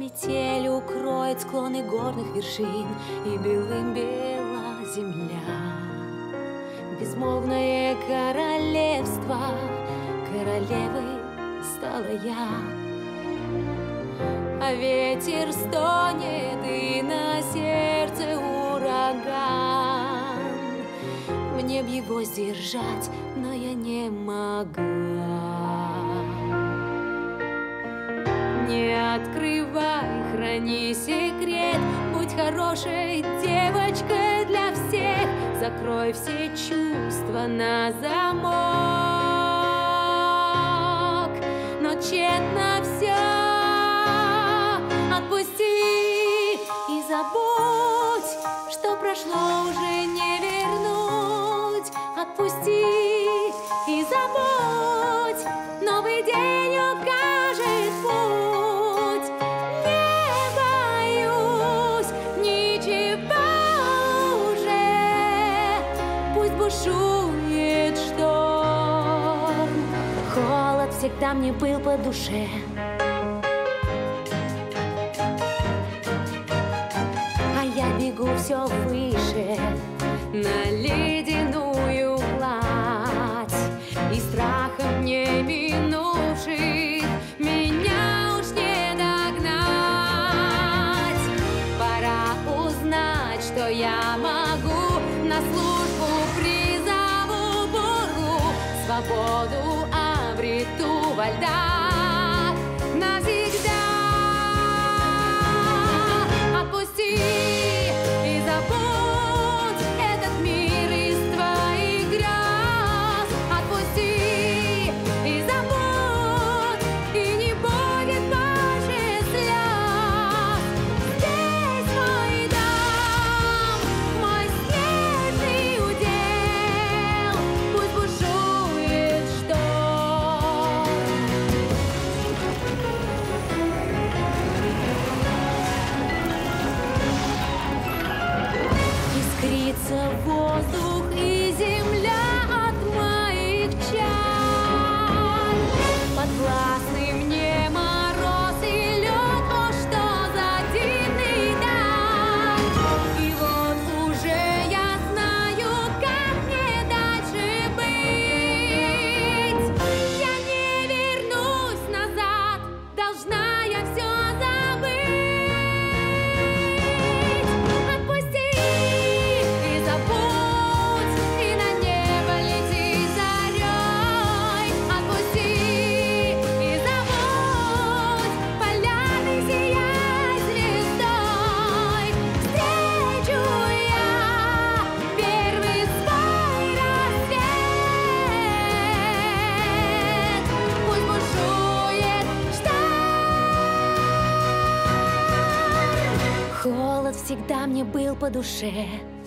Метель укроет склоны горных вершин, и белым бела земля. Безмолвное королевство, королевой стала я. А ветер стонет, и на сердце ураган. Мне б его сдержать, но я не могла. Не открывай, храни секрет, будь хорошей девочкой для всех. Закрой все чувства на замок, но тщетно все. Отпусти и забудь, что прошло, уже не вернуть. Отпусти и забудь, новый день укажет путь. Не боюсь ничего уже, пусть бушует шторм. Холод всегда мне был по душе. Я бегу все выше на ледяную гладь, и страхом не минувших меня уж не догнать. Пора узнать, что я могу, на службу призову бурю, свободу обрету во льдах навсегда. Отпусти и забудь этот мир из твоих грез. Отпусти и забудь, и не будет больше слез. Здесь мой дом, мой снежный удел, пусть бушует шторм. Искрится воздух и земля от моих чар. Подвластны мне мороз и лед, о, что за дивный дар. И вот уже я знаю, как мне дальше быть. Я не вернусь назад, должна я все забыть. Отпусти и забудь, и на небо лети зарей. Отпусти и забудь, поляны сияй звездой. Встречу я первый свой рассвет, пусть бушует шторм. Холод всегда мне был по душе.